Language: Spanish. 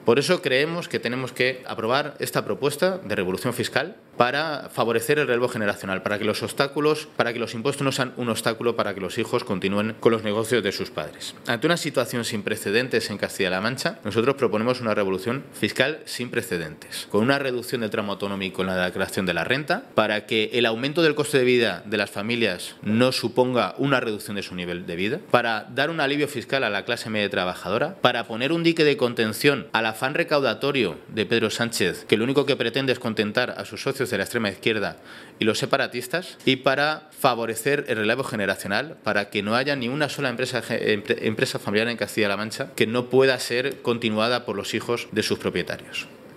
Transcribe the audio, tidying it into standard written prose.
Por eso creemos que tenemos que aprobar esta propuesta de revolución fiscal para favorecer el relevo generacional, para que los impuestos no sean un obstáculo para que los hijos continúen con los negocios de sus padres. Ante una situación sin precedentes en Castilla-La Mancha, nosotros proponemos una revolución fiscal sin precedentes, con una reducción del tramo autonómico en la declaración de la renta, para que el aumento del coste de vida de las familias no suponga una reducción de su nivel de vida, para dar un alivio fiscal a la clase media trabajadora, para poner un dique de contención al afán recaudatorio de Pedro Sánchez, que lo único que pretende es contentar a sus socios de la extrema izquierda y los separatistas, y para favorecer el relevo generacional, para que no haya ni una sola empresa familiar en Castilla-La Mancha que no pueda ser continuada por los hijos de sus propietarios.